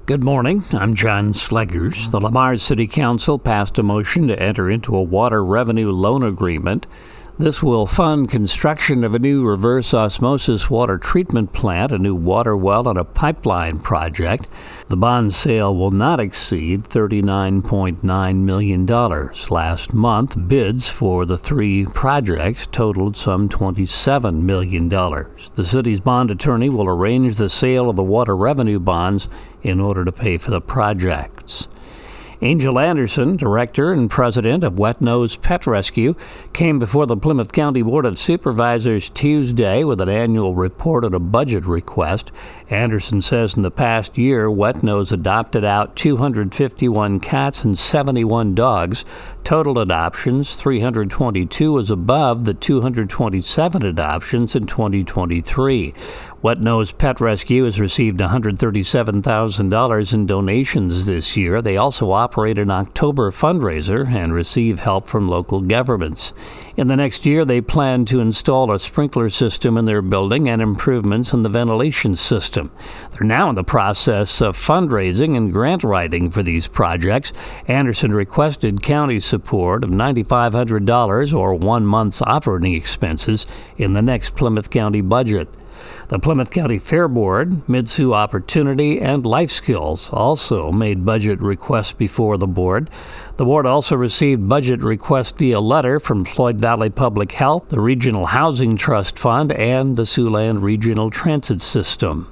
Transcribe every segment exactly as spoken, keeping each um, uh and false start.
Good morning. I'm John Sleggers. The Lamar City Council passed a motion to enter into a water revenue loan agreement. This will fund construction of a new reverse osmosis water treatment plant, a new water well, and a pipeline project. The bond sale will not exceed thirty-nine point nine million dollars. Last month, bids for the three projects totaled some twenty-seven million dollars. The city's bond attorney will arrange the sale of the water revenue bonds in order to pay for the projects. Angel Anderson, director and president of Wet Nose Pet Rescue, came before the Plymouth County Board of Supervisors Tuesday with an annual report and a budget request. Anderson says in the past year, Wet Nose adopted out two hundred fifty-one cats and seventy-one dogs. Total adoptions, three hundred twenty-two, was above the two hundred twenty-seven adoptions in twenty twenty-three. Wet Nose Pet Rescue has received one hundred thirty-seven thousand dollars in donations this year. They also operate an October fundraiser and receive help from local governments. In the next year, they plan to install a sprinkler system in their building and improvements in the ventilation system. They're now in the process of fundraising and grant writing for these projects. Anderson requested county support of nine thousand five hundred dollars or one month's operating expenses in the next Plymouth County budget. The Plymouth County Fair Board, Mitsue Opportunity, and Life Skills also made budget requests before the board. The board also received budget requests via letter from Floyd Valley Public Health, the Regional Housing Trust Fund, and the Siouxland Regional Transit System.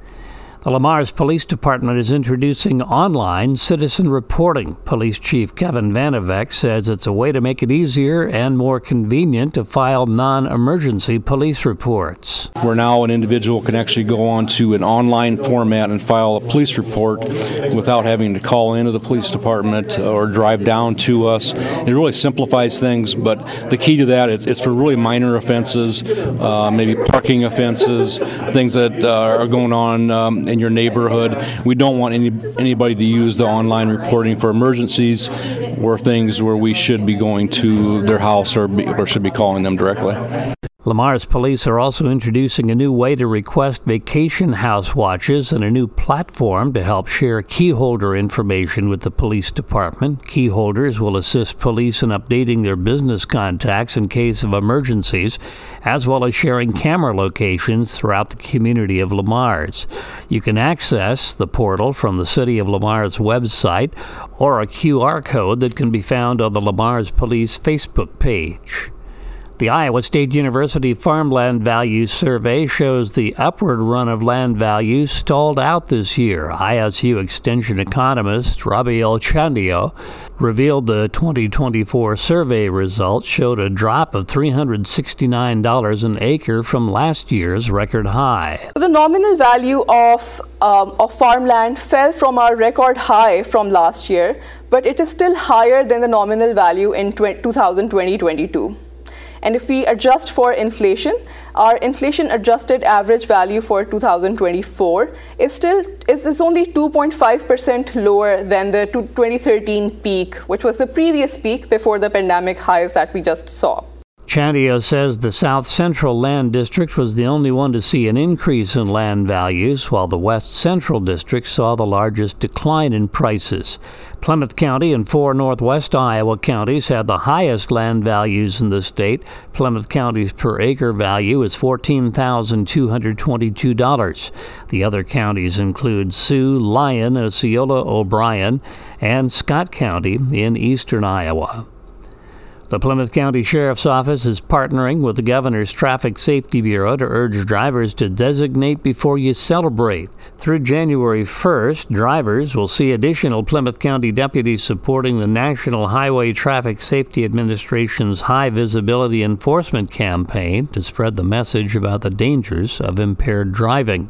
The Lamar's Police Department is introducing online citizen reporting. Police Chief Kevin Vanavek says it's a way to make it easier and more convenient to file non-emergency police reports. Where now an individual can actually go on to an online format and file a police report without having to call into the police department or drive down to us. It really simplifies things, but the key to that is it's for really minor offenses, uh, maybe parking offenses, things that uh, are going on um, in your neighborhood. We don't want any anybody to use the online reporting for emergencies or things where we should be going to their house or, be, or should be calling them directly. Lamar's police are also introducing a new way to request vacation house watches and a new platform to help share key holder information with the police department. Key holders will assist police in updating their business contacts in case of emergencies, as well as sharing camera locations throughout the community of Lamar's. You can access the portal from the City of Lamar's website or a Q R code that can be found on the Lamar's Police Facebook page. The Iowa State University Farmland Values Survey shows the upward run of land values stalled out this year. I S U Extension economist Rabiel Chandio revealed the twenty twenty-four survey results showed a drop of three hundred sixty-nine dollars an acre from last year's record high. The nominal value of, um, of farmland fell from our record high from last year, but it is still higher than the nominal value in two thousand twenty to twenty-two. And if we adjust for inflation, our inflation-adjusted average value for two thousand twenty-four is still is, is only two point five percent lower than the twenty thirteen peak, which was the previous peak before the pandemic highs that we just saw. Chandio says the South Central Land District was the only one to see an increase in land values, while the West Central District saw the largest decline in prices. Plymouth County and four northwest Iowa counties had the highest land values in the state. Plymouth County's per acre value is fourteen thousand two hundred twenty-two dollars. The other counties include Sioux, Lyon, Osceola, O'Brien, and Scott County in eastern Iowa. The Plymouth County Sheriff's Office is partnering with the Governor's Traffic Safety Bureau to urge drivers to designate before you celebrate. Through January first, drivers will see additional Plymouth County deputies supporting the National Highway Traffic Safety Administration's High Visibility Enforcement Campaign to spread the message about the dangers of impaired driving.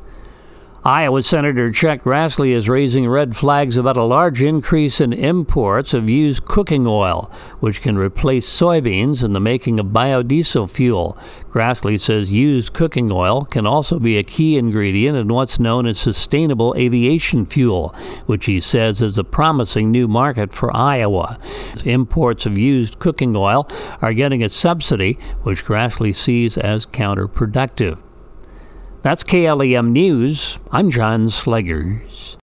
Iowa Senator Chuck Grassley is raising red flags about a large increase in imports of used cooking oil, which can replace soybeans in the making of biodiesel fuel. Grassley says used cooking oil can also be a key ingredient in what's known as sustainable aviation fuel, which he says is a promising new market for Iowa. Imports of used cooking oil are getting a subsidy, which Grassley sees as counterproductive. That's K L E M News. I'm John Sleggers.